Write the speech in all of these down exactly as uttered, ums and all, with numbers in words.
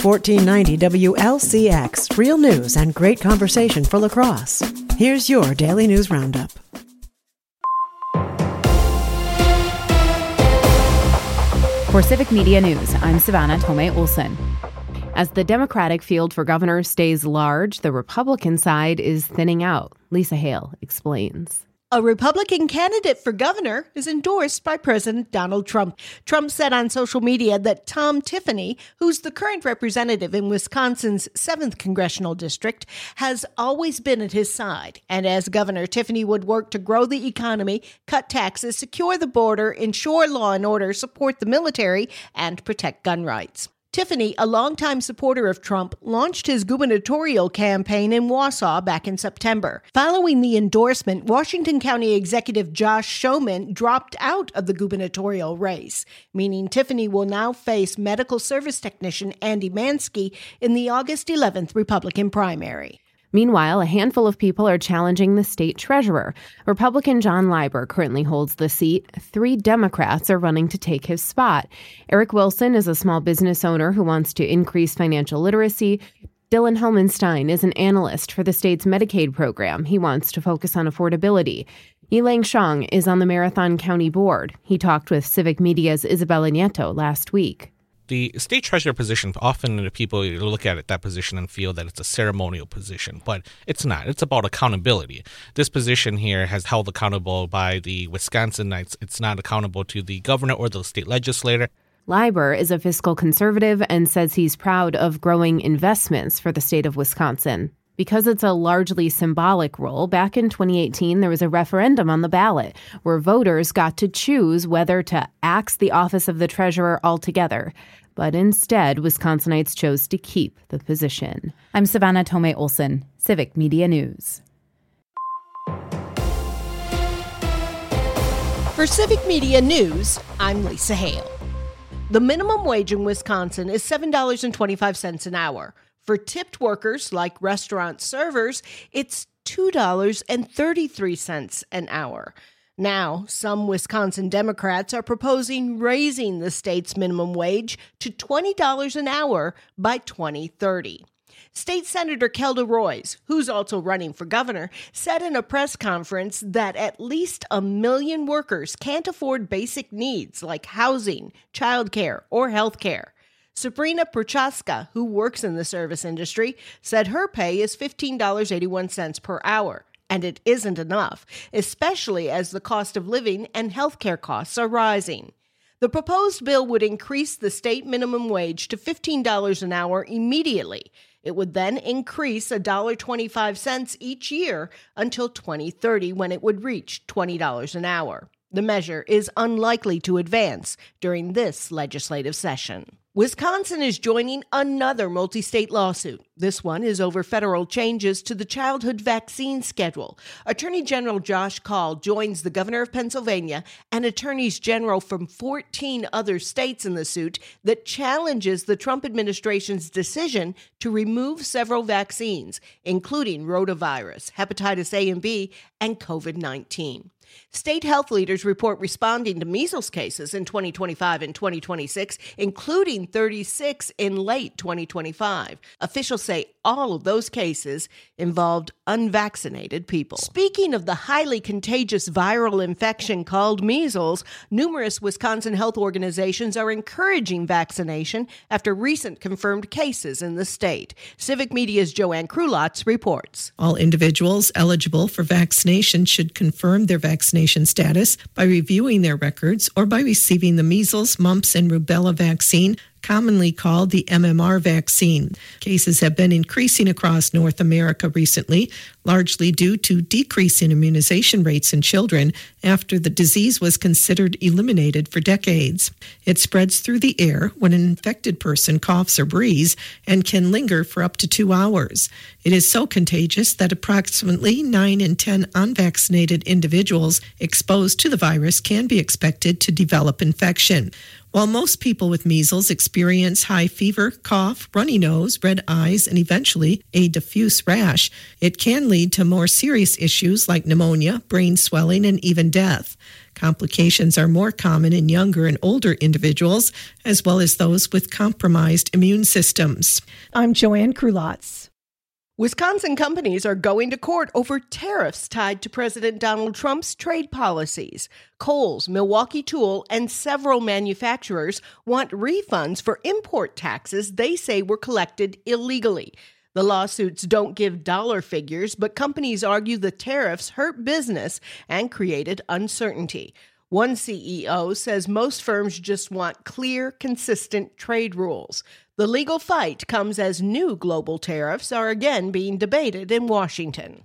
fourteen ninety W L C X, real news and great conversation for La Crosse. Here's your Daily News Roundup. For Civic Media News, I'm Savannah Tomei Olson. As the Democratic field for governor stays large, the Republican side is thinning out. Lisa Hale explains. A Republican candidate for governor is endorsed by President Donald Trump. Trump said on social media that Tom Tiffany, who's the current representative in Wisconsin's seventh congressional district, has always been at his side. And as governor, Tiffany would work to grow the economy, cut taxes, secure the border, ensure law and order, support the military, and protect gun rights. Tiffany, a longtime supporter of Trump, launched his gubernatorial campaign in Wausau back in September. Following the endorsement, Washington County Executive Josh Schoeman dropped out of the gubernatorial race, meaning Tiffany will now face medical service technician Andy Mansky in the August eleventh Republican primary. Meanwhile, a handful of people are challenging the state treasurer. Republican John Leiber currently holds the seat. Three Democrats are running to take his spot. Eric Wilson is a small business owner who wants to increase financial literacy. Dylan Helmenstein is an analyst for the state's Medicaid program. He wants to focus on affordability. Yilang Shang is on the Marathon County Board. He talked with Civic Media's Isabella Nieto last week. The state treasurer position, often people look at it, that position and feel that it's a ceremonial position, but it's not. It's about accountability. This position here has held accountable by the Wisconsinites. It's not accountable to the governor or the state legislator. Leiber is a fiscal conservative and says he's proud of growing investments for the state of Wisconsin. Because it's a largely symbolic role, back in twenty eighteen, there was a referendum on the ballot where voters got to choose whether to axe the office of the treasurer altogether. But instead, Wisconsinites chose to keep the position. I'm Savannah Tomei Olson, Civic Media News. For Civic Media News, I'm Lisa Hale. The minimum wage in Wisconsin is seven dollars and twenty-five cents an hour. For tipped workers like restaurant servers, it's two dollars and thirty-three cents an hour. Now, some Wisconsin Democrats are proposing raising the state's minimum wage to twenty dollars an hour by twenty thirty. State Senator Kelda Roys, who's also running for governor, said in a press conference that at least a million workers can't afford basic needs like housing, childcare, or health care. Sabrina Prochaska, who works in the service industry, said her pay is fifteen dollars and eighty-one cents per hour, and it isn't enough, especially as the cost of living and healthcare costs are rising. The proposed bill would increase the state minimum wage to fifteen dollars an hour immediately. It would then increase one dollar and twenty-five cents each year until twenty thirty, when it would reach twenty dollars an hour. The measure is unlikely to advance during this legislative session. Wisconsin is joining another multi-state lawsuit. This one is over federal changes to the childhood vaccine schedule. Attorney General Josh Kaul joins the governor of Pennsylvania and attorneys general from fourteen other states in the suit that challenges the Trump administration's decision to remove several vaccines, including rotavirus, hepatitis A and B, and covid nineteen. State health leaders report responding to measles cases in twenty twenty-five and twenty twenty-six, including thirty-six in late twenty twenty-five. Officials say all of those cases involved unvaccinated people. Speaking of the highly contagious viral infection called measles, numerous Wisconsin health organizations are encouraging vaccination after recent confirmed cases in the state. Civic Media's Joanne Krulotz reports. All individuals eligible for vaccination should confirm their vaccination status by reviewing their records or by receiving the measles, mumps, and rubella vaccine, commonly called the M M R vaccine. Cases have been increasing across North America recently, largely due to decrease in immunization rates in children after the disease was considered eliminated for decades. It spreads through the air when an infected person coughs or breathes and can linger for up to two hours. It is so contagious that approximately nine in ten unvaccinated individuals exposed to the virus can be expected to develop infection. While most people with measles experience high fever, cough, runny nose, red eyes, and eventually a diffuse rash, it can lead to more serious issues like pneumonia, brain swelling, and even death. Complications are more common in younger and older individuals, as well as those with compromised immune systems. I'm Joanne Krulotz. Wisconsin companies are going to court over tariffs tied to President Donald Trump's trade policies. Kohl's, Milwaukee Tool, and several manufacturers want refunds for import taxes they say were collected illegally. The lawsuits don't give dollar figures, but companies argue the tariffs hurt business and created uncertainty. One C E O says most firms just want clear, consistent trade rules. The legal fight comes as new global tariffs are again being debated in Washington.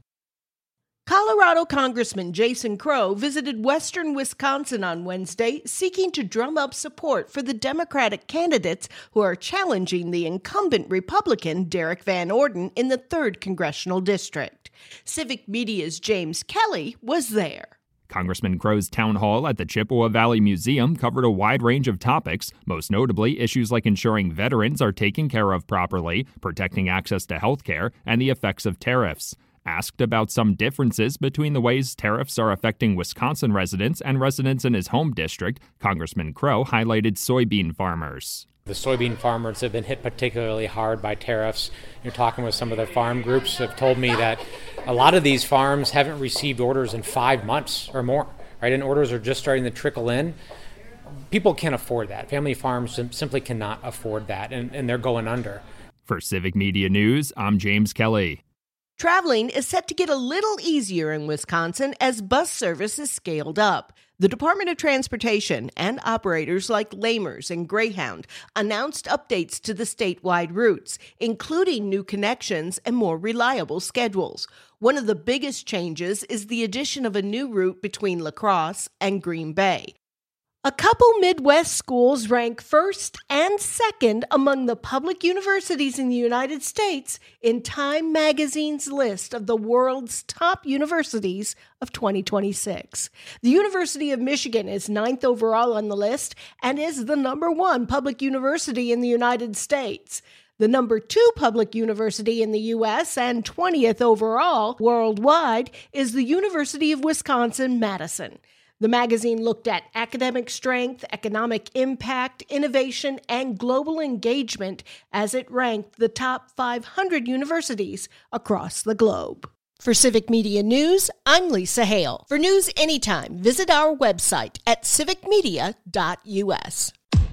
Colorado Congressman Jason Crow visited western Wisconsin on Wednesday, seeking to drum up support for the Democratic candidates who are challenging the incumbent Republican Derek Van Orden in the third Congressional District. Civic Media's James Kelly was there. Congressman Crow's town hall at the Chippewa Valley Museum covered a wide range of topics, most notably issues like ensuring veterans are taken care of properly, protecting access to health care, and the effects of tariffs. Asked about some differences between the ways tariffs are affecting Wisconsin residents and residents in his home district, Congressman Crow highlighted soybean farmers. The soybean farmers have been hit particularly hard by tariffs. You're talking with some of the farm groups have told me that a lot of these farms haven't received orders in five months or more, right? And orders are just starting to trickle in. People can't afford that. Family farms simply cannot afford that, and, and they're going under. For Civic Media News, I'm James Kelly. Traveling is set to get a little easier in Wisconsin as bus service is scaled up. The Department of Transportation and operators like Lamers and Greyhound announced updates to the statewide routes, including new connections and more reliable schedules. One of the biggest changes is the addition of a new route between La Crosse and Green Bay. A couple Midwest schools rank first and second among the public universities in the United States in Time Magazine's list of the world's top universities of twenty twenty-six. The University of Michigan is ninth overall on the list and is the number one public university in the United States. The number two public university in the U S and twentieth overall worldwide is the University of Wisconsin-Madison. The magazine looked at academic strength, economic impact, innovation, and global engagement as it ranked the top five hundred universities across the globe. For Civic Media News, I'm Lisa Hale. For news anytime, visit our website at civic media dot u s.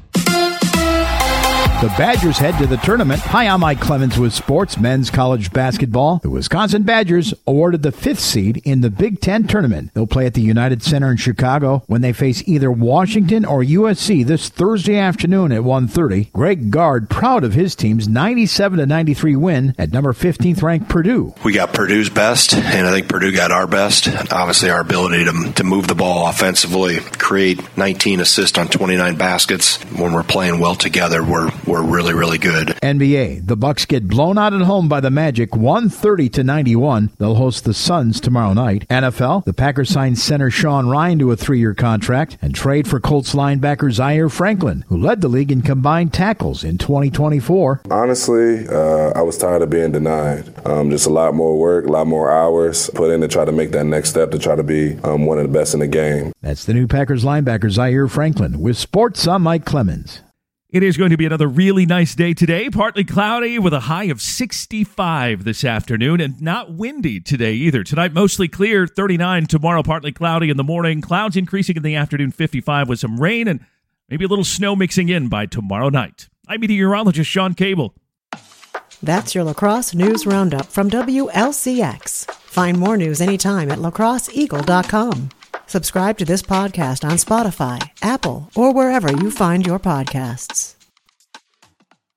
The Badgers head to the tournament. Hi, I'm Mike Clemens with sports men's college basketball. The Wisconsin Badgers awarded the fifth seed in the Big Ten tournament. They'll play at the United Center in Chicago when they face either Washington or U S C this Thursday afternoon at one thirty. Greg Gard proud of his team's ninety-seven to ninety-three win at number fifteenth ranked Purdue. We got Purdue's best, and I think Purdue got our best. Obviously, our ability to, to move the ball offensively, create nineteen assists on twenty-nine baskets. When we're playing well together, we're We're really, really good. N B A, the Bucks get blown out at home by the Magic, one thirty to ninety-one. They'll host the Suns tomorrow night. N F L, the Packers signed center Sean Rhyan to a three-year contract and trade for Colts linebacker Zaire Franklin, who led the league in combined tackles in twenty twenty-four. Honestly, uh, I was tired of being denied. Um, just a lot more work, a lot more hours put in to try to make that next step to try to be um, one of the best in the game. That's the new Packers linebacker Zaire Franklin. With sports, I'm Mike Clemens. It is going to be another really nice day today, partly cloudy with a high of sixty-five this afternoon, and not windy today either. Tonight, mostly clear, thirty-nine. Tomorrow, partly cloudy in the morning. Clouds increasing in the afternoon, fifty-five, with some rain and maybe a little snow mixing in by tomorrow night. I'm meteorologist Sean Cable. That's your La Crosse News Roundup from W L C X. Find more news anytime at la crosse eagle dot com. Subscribe to this podcast on Spotify, Apple, or wherever you find your podcasts.